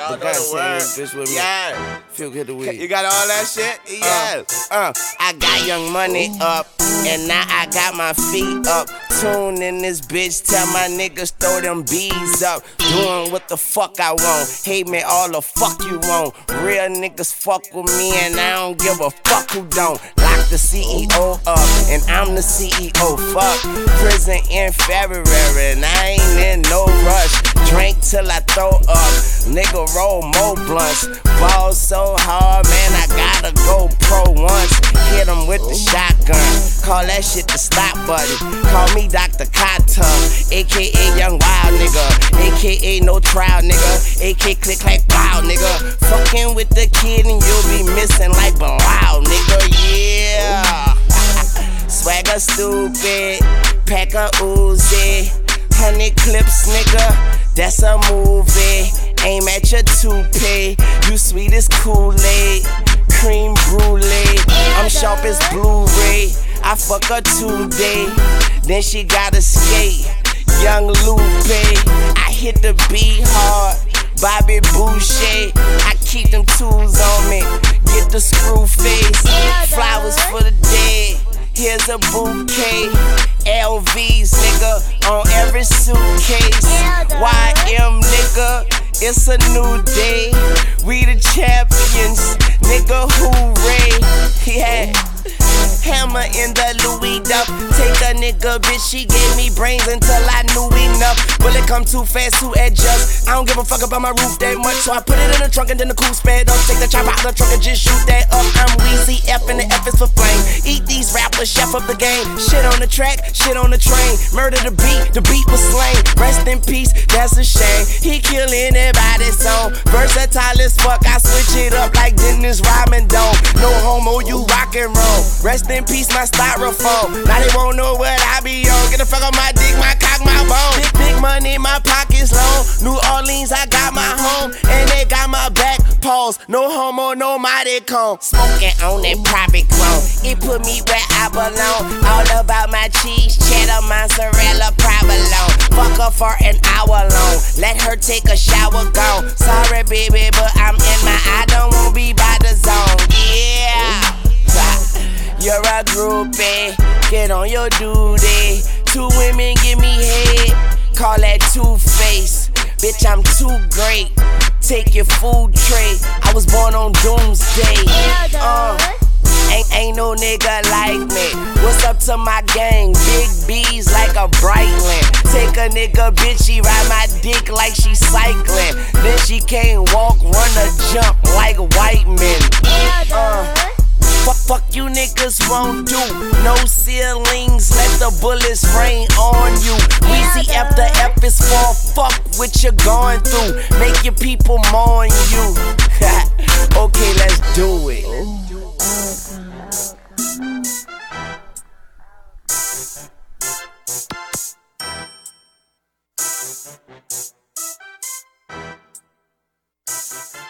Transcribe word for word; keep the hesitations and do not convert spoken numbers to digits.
Y'all know the word. Bitch with me. Yeah. Feel good to weed. You got all that shit? Yeah. Uh, uh, I got young money up, and now I got my feet up. Tune in this bitch, tell my niggas throw them bees up. Doing what the fuck I want. Hate me all the fuck you want. Real niggas fuck with me, and I don't give a fuck who don't. Lock the C E O up, and I'm the C E O. Fuck prison in February, and I ain't in no rush. Drink till I throw up, nigga roll more blunts. Ball so hard, man, I gotta go pro once. Hit him with the shotgun, call that shit the stop button. Call me Doctor Kata, A K A Young Wild nigga, A K A no trial nigga, A K A click clack wow nigga. Fucking with the kid and you'll be missing like Bilal nigga, yeah. Swagger stupid, pack a Uzi, hundred clips nigga. That's a movie, aim at your toupee. You sweet as Kool-Aid, cream brulee. I'm sharp as Blu-ray, I fuck her today. Then she gotta skate, young Lupe. I hit the beat hard, Bobby Boucher. I keep them tools on me, get the screw face. Flowers for the dead, here's a bouquet. L Vs, nigga, on every suitcase. Y M, nigga, it's a new day. We the champions, nigga, hooray. Yeah. Hammer in the Louis Duff. Take a nigga, bitch, she gave me brains until I knew enough. Bullet come too fast to adjust. I don't give a fuck about my roof that much, so I put it in the trunk and then the coupe sped up. Take the chopper out the trunk and just shoot that up. I'm Weezy F and the F is for flame. Eat these rappers, chef up the game. Shit on the track, shit on the train. Murder the beat, the beat was slain. Rest in peace, that's a shame. He kill anybody's song. Versatile as fuck, I switch it up like Dennis Rodman Dome. No homo, you rock and roll. Rest in peace, my styrofoam. Now they won't know what I be on. Get the fuck on my dick, my cock, my bone. Big, big money, my pockets long. New Orleans, I got my home, and they got my back. Pause, no homo, no mighty cone. Smoking on that private clone, it put me where I belong. All about my cheese, cheddar, mozzarella, provolone. Fuck her for an hour long, let her take a shower, gone. Sorry, baby, but I'm in my, I don't wanna be by the zone. Yeah. You're a groupie, get on your duty. Two women give me head, call that two-face. Bitch, I'm too great, take your food tray. I was born on doomsday. Uh, ain't, ain't no nigga like me. What's up to my gang? Big B's like a Brightland. Take a nigga, bitch, she ride my dick like she cycling. Then she can't walk, run or jump like white men. Uh, Fuck, fuck you niggas won't do. No ceilings, let the bullets rain on you. Weezy F, the F is for fuck what you're going through. Make your people mourn you. Okay, let's do it. Oh.